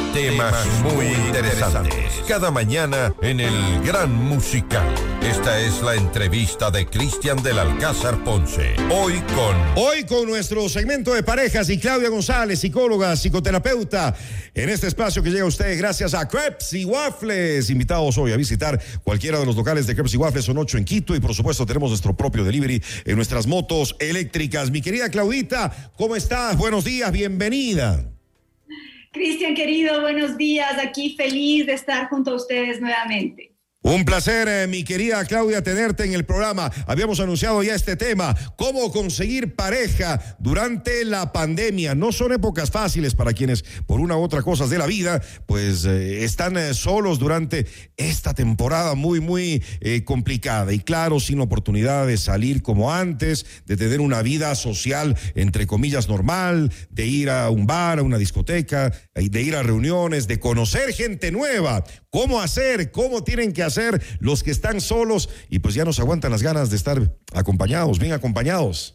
temas muy interesantes. Cada mañana en el Gran Musical. Esta es la entrevista de Cristian del Alcázar Ponce. Hoy con nuestro segmento de parejas y Claudia González, psicóloga, psicoterapeuta, en este espacio que llega a ustedes gracias a Crepes y Waffles. Invitados hoy a visitar cualquiera de los locales de Crepes y Waffles, son 8 en Quito, y por supuesto tenemos nuestro propio delivery en nuestras motos eléctricas. Mi querida Claudita, ¿cómo estás? Buenos días, bienvenida. Cristian, querido, buenos días. Aquí feliz de estar junto a ustedes nuevamente. Un placer, mi querida Claudia, tenerte en el programa. Habíamos anunciado ya este tema, cómo conseguir pareja durante la pandemia. No son épocas fáciles para quienes, por una u otra cosa de la vida, pues están solos durante esta temporada muy complicada. Y claro, sin oportunidad de salir como antes, de tener una vida social, entre comillas, normal, de ir a un bar, a una discoteca, de ir a reuniones, de conocer gente nueva. ¿Cómo hacer? ¿Cómo tienen que hacer los que están solos y pues ya nos aguantan las ganas de estar acompañados, bien acompañados?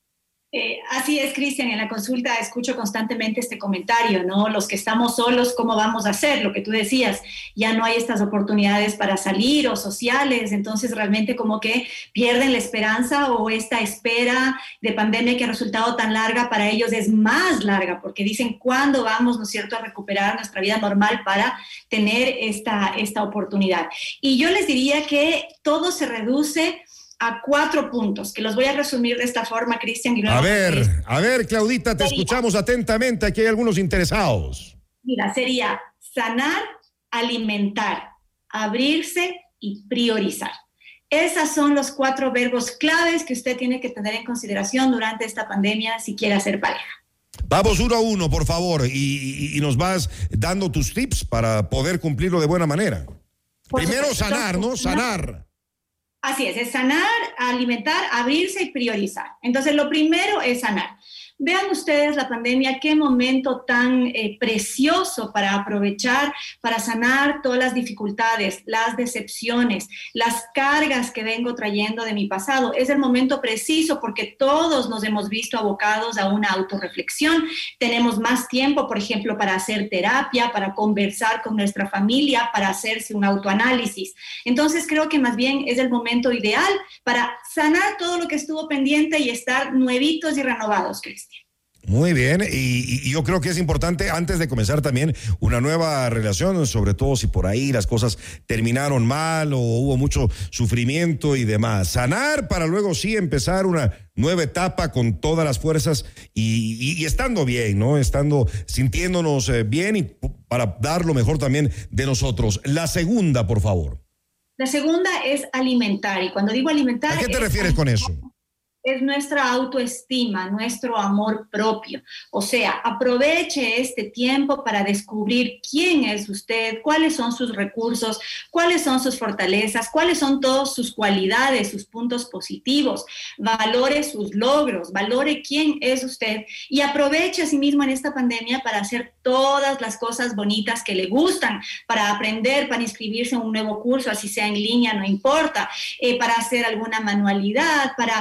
Así es, Cristian, en la consulta escucho constantemente este comentario, ¿no? Los que estamos solos, ¿cómo vamos a hacer? Lo que tú decías, ya no hay estas oportunidades para salir o sociales, entonces realmente como que pierden la esperanza, o esta espera de pandemia que ha resultado tan larga para ellos es más larga, porque dicen, ¿cuándo vamos, no es cierto, a recuperar nuestra vida normal para tener esta oportunidad? Y yo les diría que todo se reduce a 4 puntos, que los voy a resumir de esta forma, Cristian. A ver, Claudita, te escuchamos atentamente, aquí hay algunos interesados. Mira, sería sanar, alimentar, abrirse y priorizar. Esos son los 4 verbos claves que usted tiene que tener en consideración durante esta pandemia si quiere hacer pareja. Vamos uno a uno, por favor, y nos vas dando tus tips para poder cumplirlo de buena manera. Primero sanar, ¿no? Sanar. Así es sanar, alimentar, abrirse y priorizar. Entonces, lo primero es sanar. Vean ustedes la pandemia, qué momento tan precioso para aprovechar, para sanar todas las dificultades, las decepciones, las cargas que vengo trayendo de mi pasado. Es el momento preciso porque todos nos hemos visto abocados a una autorreflexión. Tenemos más tiempo, por ejemplo, para hacer terapia, para conversar con nuestra familia, para hacerse un autoanálisis. Entonces, creo que más bien es el momento ideal para sanar todo lo que estuvo pendiente y estar nuevitos y renovados, Cristian. Muy bien, y yo creo que es importante antes de comenzar también una nueva relación, sobre todo si por ahí las cosas terminaron mal o hubo mucho sufrimiento y demás. Sanar para luego sí empezar una nueva etapa con todas las fuerzas y estando bien, ¿no? Sintiéndonos bien y para dar lo mejor también de nosotros. La segunda, por favor. La segunda es alimentar, y cuando digo alimentar... ¿A qué te refieres con eso? Es nuestra autoestima, nuestro amor propio. O sea, aproveche este tiempo para descubrir quién es usted, cuáles son sus recursos, cuáles son sus fortalezas, cuáles son todas sus cualidades, sus puntos positivos. Valore sus logros, valore quién es usted y aproveche a sí mismo en esta pandemia para hacer todas las cosas bonitas que le gustan, para aprender, para inscribirse en un nuevo curso, así sea en línea, no importa, para hacer alguna manualidad, para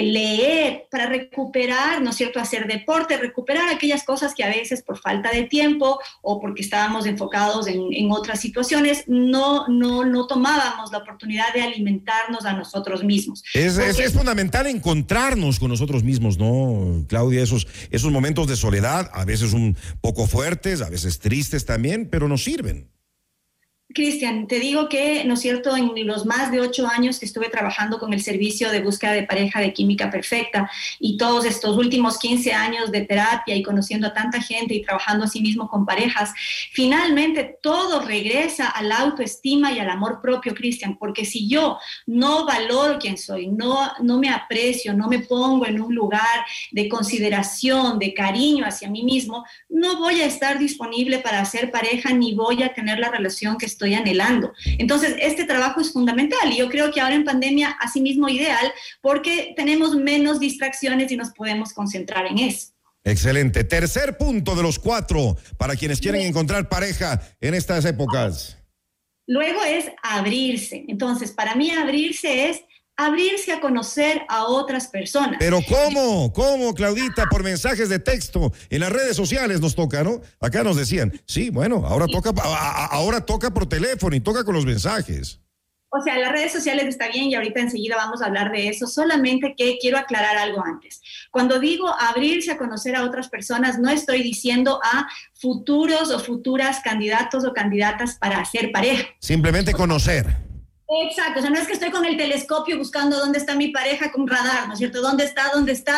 leer, para recuperar, ¿no es cierto?, hacer deporte, recuperar aquellas cosas que a veces por falta de tiempo o porque estábamos enfocados en otras situaciones, no tomábamos la oportunidad de alimentarnos a nosotros mismos. Es fundamental encontrarnos con nosotros mismos, ¿no, Claudia? Esos momentos de soledad, a veces un poco fuertes, a veces tristes también, pero nos sirven. Cristian, te digo que, ¿no es cierto?, en los más de 8 años que estuve trabajando con el servicio de búsqueda de pareja de Química Perfecta y todos estos últimos 15 años de terapia y conociendo a tanta gente y trabajando así mismo con parejas, finalmente todo regresa a la autoestima y al amor propio, Cristian, porque si yo no valoro quién soy, no me aprecio, no me pongo en un lugar de consideración, de cariño hacia mí mismo, no voy a estar disponible para hacer pareja ni voy a tener la relación que estoy anhelando. Entonces, este trabajo es fundamental y yo creo que ahora en pandemia, asimismo, ideal, porque tenemos menos distracciones y nos podemos concentrar en eso. Excelente. Tercer punto de los 4 para quienes quieren encontrar pareja en estas épocas. Luego es abrirse. Entonces, para mí abrirse es abrirse a conocer a otras personas. Pero ¿cómo, Claudita? Por mensajes de texto, en las redes sociales nos toca, ¿no? Acá nos decían, sí, bueno, ahora toca por teléfono y toca con los mensajes. O sea, las redes sociales está bien y ahorita enseguida vamos a hablar de eso, solamente que quiero aclarar algo antes. Cuando digo abrirse a conocer a otras personas, no estoy diciendo a futuros o futuras candidatos o candidatas para hacer pareja. Simplemente conocer. Exacto, o sea, no es que estoy con el telescopio buscando dónde está mi pareja con radar, ¿no es cierto? ¿Dónde está?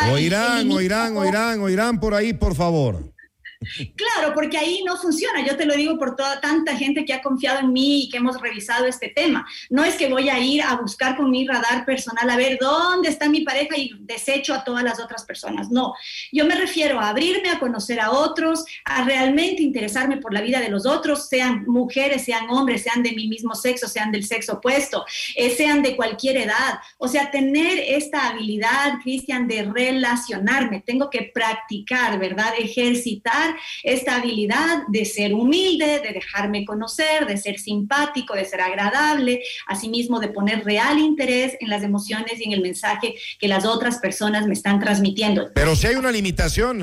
Oirán por ahí, por favor. Claro, porque ahí no funciona. Yo te lo digo por toda tanta gente que ha confiado en mí y que hemos revisado este tema. No es que voy a ir a buscar con mi radar personal a ver dónde está mi pareja y desecho a todas las otras personas. No, yo me refiero a abrirme a conocer a otros, a realmente interesarme por la vida de los otros, sean mujeres, sean hombres, sean de mi mismo sexo, sean del sexo opuesto, sean de cualquier edad. O sea, tener esta habilidad, Cristian, de relacionarme. Tengo que practicar, ¿verdad? Ejercitar esta habilidad de ser humilde, de dejarme conocer, de ser simpático, de ser agradable, asimismo de poner real interés en las emociones y en el mensaje que las otras personas me están transmitiendo. Pero si hay una limitación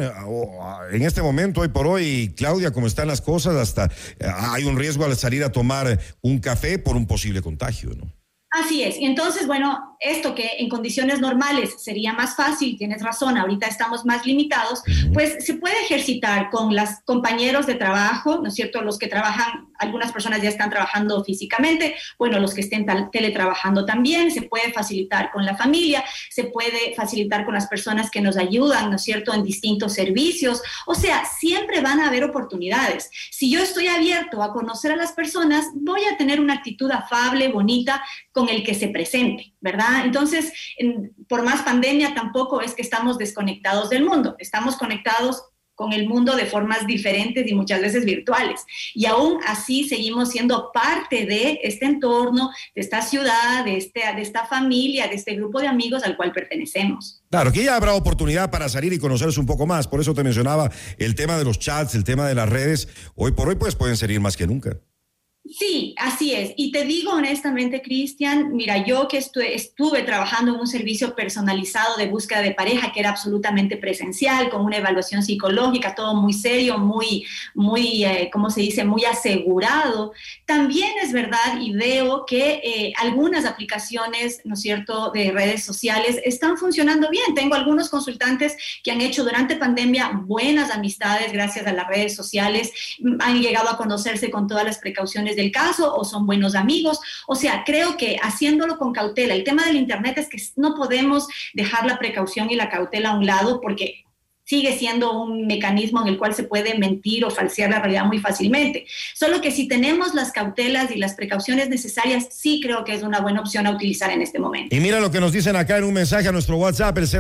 en este momento, hoy por hoy, Claudia, como están las cosas, hasta hay un riesgo al salir a tomar un café por un posible contagio, ¿no? Así es. Y entonces, bueno, esto que en condiciones normales sería más fácil, tienes razón, ahorita estamos más limitados, pues se puede ejercitar con los compañeros de trabajo, ¿no es cierto? Los que trabajan, algunas personas ya están trabajando físicamente, bueno, los que estén teletrabajando también, se puede facilitar con la familia, se puede facilitar con las personas que nos ayudan, ¿no es cierto?, en distintos servicios. O sea, siempre van a haber oportunidades. Si yo estoy abierto a conocer a las personas, voy a tener una actitud afable, bonita, con el que se presente, ¿verdad? Entonces, por más pandemia, tampoco es que estamos desconectados del mundo, estamos conectados con el mundo de formas diferentes y muchas veces virtuales. Y aún así seguimos siendo parte de este entorno, de esta ciudad, de esta familia, de este grupo de amigos al cual pertenecemos. Claro, que ya habrá oportunidad para salir y conocerse un poco más. Por eso te mencionaba el tema de los chats, el tema de las redes. Hoy por hoy, pues pueden servir más que nunca. Sí, así es. Y te digo honestamente, Cristian, mira, yo que estuve trabajando en un servicio personalizado de búsqueda de pareja que era absolutamente presencial, con una evaluación psicológica, todo muy serio, muy, ¿cómo se dice?, muy asegurado. También es verdad y veo que algunas aplicaciones, ¿no es cierto?, de redes sociales están funcionando bien. Tengo algunos consultantes que han hecho durante pandemia buenas amistades gracias a las redes sociales, han llegado a conocerse con todas las precauciones del caso o son buenos amigos. O sea, creo que haciéndolo con cautela. El tema del internet es que no podemos dejar la precaución y la cautela a un lado porque sigue siendo un mecanismo en el cual se puede mentir o falsear la realidad muy fácilmente. Solo que si tenemos las cautelas y las precauciones necesarias, sí creo que es una buena opción a utilizar en este momento. Y mira lo que nos dicen acá en un mensaje a nuestro WhatsApp, el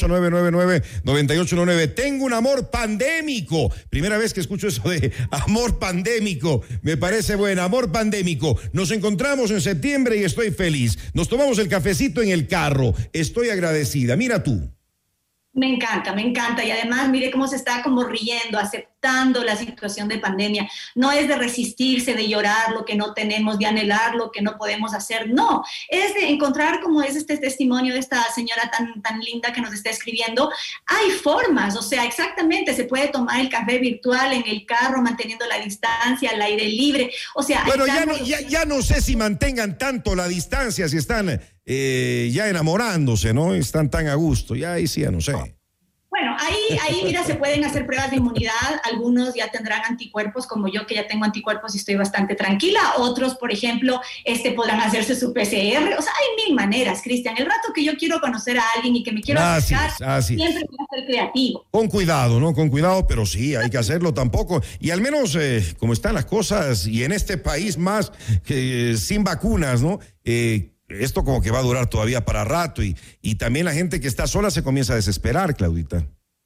098-999-9819. Tengo un amor pandémico. Primera vez que escucho eso de amor pandémico. Me parece bueno, amor pandémico. Nos encontramos en septiembre y estoy feliz. Nos tomamos el cafecito en el carro. Estoy agradecida. Mira tú. Me encanta y además mire cómo se está como riendo, aceptando la situación de pandemia. No es de resistirse, de llorar lo que no tenemos, de anhelar lo que no podemos hacer, no, es de encontrar como es este testimonio de esta señora tan linda que nos está escribiendo. Hay formas, o sea, exactamente, se puede tomar el café virtual en el carro, manteniendo la distancia, al aire libre, o sea... Bueno, ya no sé si mantengan tanto la distancia, si están... ya enamorándose, ¿no? Están tan a gusto, ya ahí sí, ya no sé. Bueno, ahí mira, se pueden hacer pruebas de inmunidad, algunos ya tendrán anticuerpos, como yo que ya tengo anticuerpos y estoy bastante tranquila, otros, por ejemplo, podrán hacerse su PCR, o sea, hay mil maneras, Cristian, el rato que yo quiero conocer a alguien y que me quiero acercar, siempre voy a ser creativo. Con cuidado, ¿no? Con cuidado, pero sí, hay que hacerlo tampoco, y al menos como están las cosas, y en este país más sin vacunas, ¿no? Esto como que va a durar todavía para rato y también la gente que está sola se comienza a desesperar, Claudita.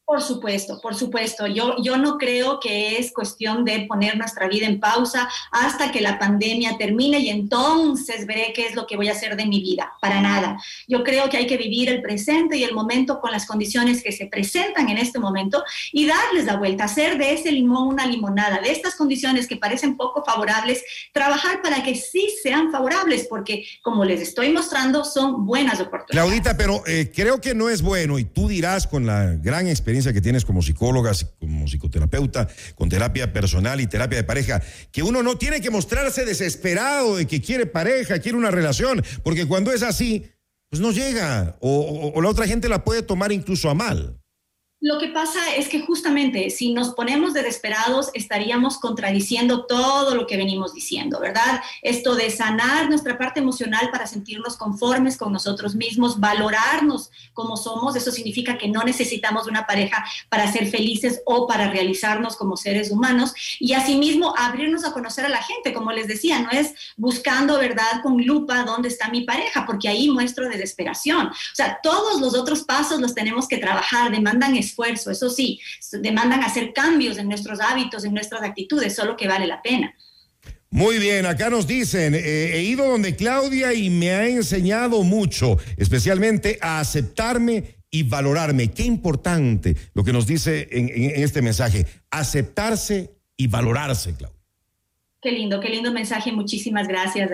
Por supuesto, por supuesto. Yo no creo que es cuestión de poner nuestra vida en pausa hasta que la pandemia termine y entonces veré qué es lo que voy a hacer de mi vida. Para nada. Yo creo que hay que vivir el presente y el momento con las condiciones que se presentan en este momento y darles la vuelta, hacer de ese limón una limonada, de estas condiciones que parecen poco favorables, trabajar para que sí sean favorables, porque como les estoy mostrando, son buenas oportunidades. Claudita, pero creo que no es bueno, y tú dirás con la gran experiencia que tienes como psicóloga, como psicoterapeuta, con terapia personal y terapia de pareja, que uno no tiene que mostrarse desesperado de que quiere pareja, quiere una relación, porque cuando es así, pues no llega, o la otra gente la puede tomar incluso a mal. Lo que pasa es que justamente si nos ponemos de desesperados estaríamos contradiciendo todo lo que venimos diciendo, ¿verdad? Esto de sanar nuestra parte emocional para sentirnos conformes con nosotros mismos, valorarnos como somos, eso significa que no necesitamos una pareja para ser felices o para realizarnos como seres humanos y asimismo abrirnos a conocer a la gente, como les decía, no es buscando, ¿verdad?, con lupa dónde está mi pareja, porque ahí muestro desesperación. O sea, todos los otros pasos los tenemos que trabajar, demandan esfuerzo, eso sí, demandan hacer cambios en nuestros hábitos, en nuestras actitudes, solo que vale la pena. Muy bien, acá nos dicen, he ido donde Claudia y me ha enseñado mucho, especialmente a aceptarme y valorarme. Qué importante lo que nos dice en este mensaje, aceptarse y valorarse, Claudia. Qué lindo mensaje. Muchísimas gracias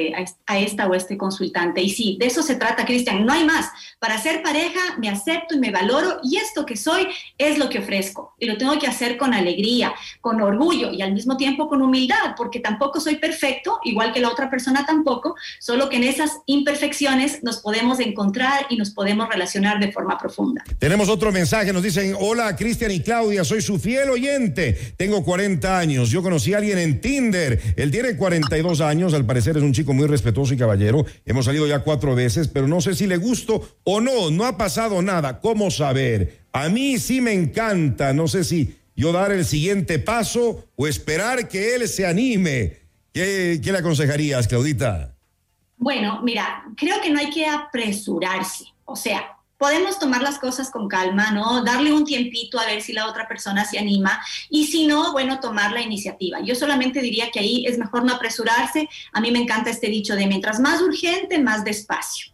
a esta o este consultante. Y sí, de eso se trata, Cristian. No hay más. Para ser pareja me acepto y me valoro y esto que soy es lo que ofrezco. Y lo tengo que hacer con alegría, con orgullo y al mismo tiempo con humildad, porque tampoco soy perfecto, igual que la otra persona tampoco, solo que en esas imperfecciones nos podemos encontrar y nos podemos relacionar de forma profunda. Tenemos otro mensaje. Nos dicen, hola, Cristian y Claudia, soy su fiel oyente. Tengo 40 años. Yo conocí a alguien en Tinder. Él tiene 42 años, al parecer es un chico muy respetuoso y caballero. Hemos salido ya 4 veces, pero no sé si le gusto o no. No ha pasado nada. ¿Cómo saber? A mí sí me encanta. No sé si yo dar el siguiente paso o esperar que él se anime. ¿Qué le aconsejarías, Claudita? Bueno, mira, creo que no hay que apresurarse. O sea, podemos tomar las cosas con calma, ¿no? Darle un tiempito a ver si la otra persona se anima y si no, bueno, tomar la iniciativa. Yo solamente diría que ahí es mejor no apresurarse. A mí me encanta este dicho de mientras más urgente, más despacio.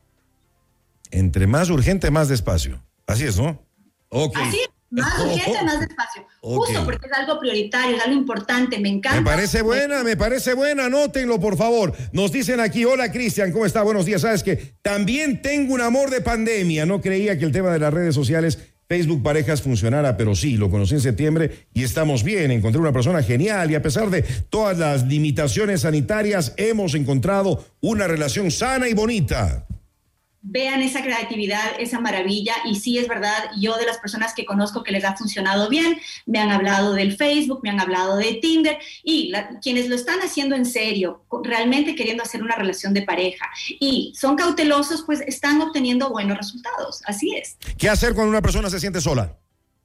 Entre más urgente, más despacio. Así es, ¿no? Okay. Así es. Más urgente, más despacio. Okay. Justo porque es algo prioritario, es algo importante, me encanta. Me parece buena, anótenlo por favor. Nos dicen aquí, hola Cristian, ¿cómo está? Buenos días, sabes que también tengo un amor de pandemia. No creía que el tema de las redes sociales, Facebook Parejas funcionara, pero sí, lo conocí en septiembre y estamos bien. Encontré una persona genial y a pesar de todas las limitaciones sanitarias, hemos encontrado una relación sana y bonita. Vean esa creatividad, esa maravilla, y sí es verdad, yo de las personas que conozco que les ha funcionado bien, me han hablado del Facebook, me han hablado de Tinder, y quienes lo están haciendo en serio, realmente queriendo hacer una relación de pareja, y son cautelosos, pues están obteniendo buenos resultados, así es. ¿Qué hacer cuando una persona se siente sola?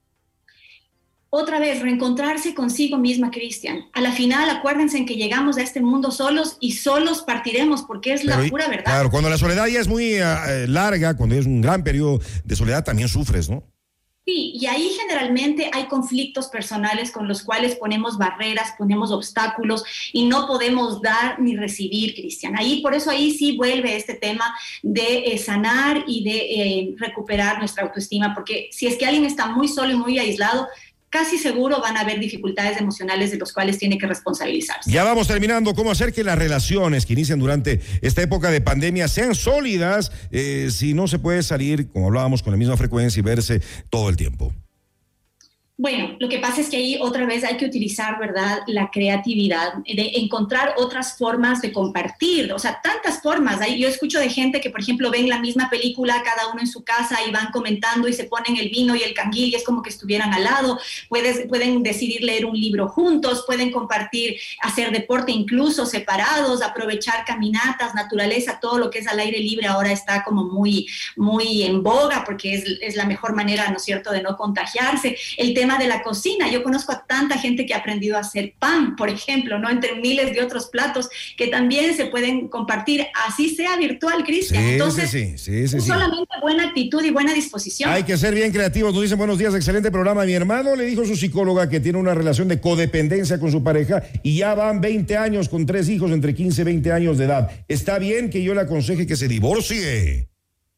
Otra vez, reencontrarse consigo misma, Cristian. A la final, acuérdense en que llegamos a este mundo solos y solos partiremos, porque es la pura verdad. Claro, cuando la soledad ya es muy larga, cuando es un gran periodo de soledad, también sufres, ¿no? Sí, y ahí generalmente hay conflictos personales con los cuales ponemos barreras, ponemos obstáculos y no podemos dar ni recibir, Cristian. Por eso ahí sí vuelve este tema de sanar y de recuperar nuestra autoestima, porque si es que alguien está muy solo y muy aislado, casi seguro van a haber dificultades emocionales de los cuales tiene que responsabilizarse. Ya vamos terminando. ¿Cómo hacer que las relaciones que inician durante esta época de pandemia sean sólidas si no se puede salir, como hablábamos, con la misma frecuencia y verse todo el tiempo? Bueno, lo que pasa es que ahí otra vez hay que utilizar, ¿verdad?, la creatividad, de encontrar otras formas de compartir, o sea, tantas formas. Yo escucho de gente que, por ejemplo, ven la misma película cada uno en su casa y van comentando y se ponen el vino y el canguil y es como que estuvieran al lado. Pueden decidir leer un libro juntos, pueden compartir, hacer deporte incluso separados, aprovechar caminatas, naturaleza, todo lo que es al aire libre ahora está como muy, muy en boga porque es la mejor manera, ¿no es cierto?, de no contagiarse. El tema tema de la cocina. Yo conozco a tanta gente que ha aprendido a hacer pan, por ejemplo, ¿no? Entre miles de otros platos que también se pueden compartir, así sea virtual, Cristian. Sí, Entonces, sí. solamente buena actitud y buena disposición. Hay que ser bien creativos. Nos dicen buenos días, excelente programa. Mi hermano le dijo a su psicóloga que tiene una relación de codependencia con su pareja y ya van 20 años con 3 hijos entre 15 y 20 años de edad. ¿Está bien que yo le aconseje que se divorcie?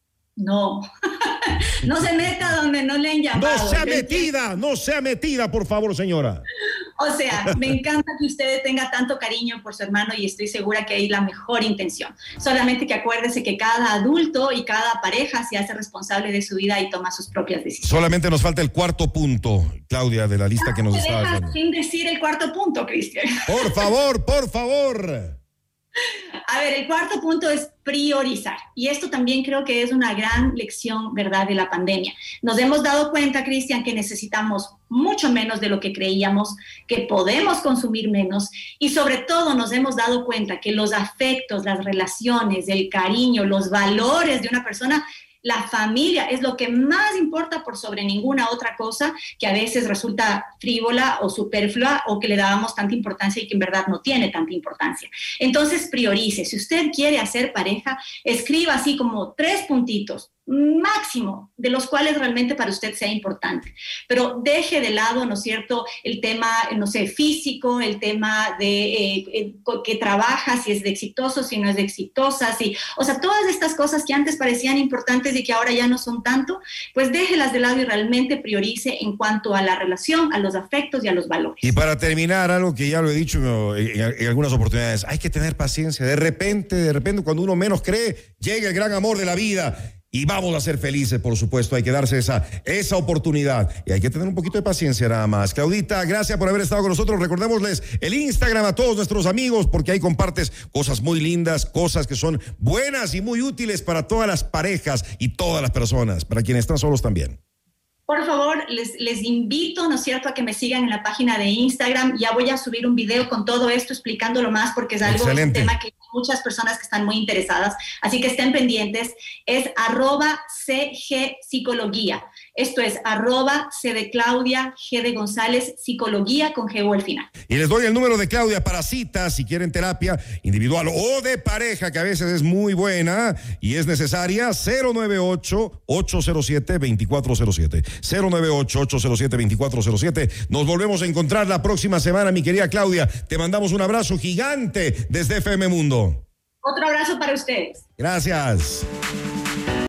No, no se meta donde no le han llamado. No sea metida, por favor, señora. O sea, me encanta que usted tenga tanto cariño por su hermano y estoy segura que hay la mejor intención. Solamente que acuérdese que cada adulto y cada pareja se hace responsable de su vida y toma sus propias decisiones. Solamente nos falta el cuarto punto, Claudia, de la lista que nos está dando. Sin decir el cuarto punto, Cristian. Por favor. A ver, el cuarto punto es priorizar. Y esto también creo que es una gran lección, ¿verdad?, de la pandemia. Nos hemos dado cuenta, Cristian, que necesitamos mucho menos de lo que creíamos, que podemos consumir menos y sobre todo nos hemos dado cuenta que los afectos, las relaciones, el cariño, los valores de una persona, la familia es lo que más importa por sobre ninguna otra cosa que a veces resulta frívola o superflua o que le dábamos tanta importancia y que en verdad no tiene tanta importancia. Entonces priorice. Si usted quiere hacer pareja, escriba así como 3 puntitos máximo, de los cuales realmente para usted sea importante. Pero deje de lado, ¿no es cierto?, el tema, no sé, físico, el tema de que trabaja, si es de exitoso, si no es de exitosa, o sea, todas estas cosas que antes parecían importantes y que ahora ya no son tanto, pues déjelas de lado y realmente priorice en cuanto a la relación, a los afectos y a los valores. Y para terminar, algo que ya lo he dicho en algunas oportunidades, hay que tener paciencia. De repente, cuando uno menos cree, llega el gran amor de la vida. Y vamos a ser felices, por supuesto, hay que darse esa oportunidad y hay que tener un poquito de paciencia nada más. Claudita, gracias por haber estado con nosotros. Recordémosles el Instagram a todos nuestros amigos porque ahí compartes cosas muy lindas, cosas que son buenas y muy útiles para todas las parejas y todas las personas, para quienes están solos también. Por favor, les invito, ¿no es cierto?, a que me sigan en la página de Instagram. Ya voy a subir un video con todo esto explicándolo más porque es algo, un tema que hay muchas personas que están muy interesadas. Así que estén pendientes. Es @CG Esto es @C de Claudia, G de González, Psicología con G al final. Y les doy el número de Claudia para citas si quieren terapia individual o de pareja, que a veces es muy buena y es necesaria. 098-807-2407. 098-807-2407. Nos volvemos a encontrar la próxima semana, mi querida Claudia. Te mandamos un abrazo gigante desde FM Mundo. Otro abrazo para ustedes. Gracias.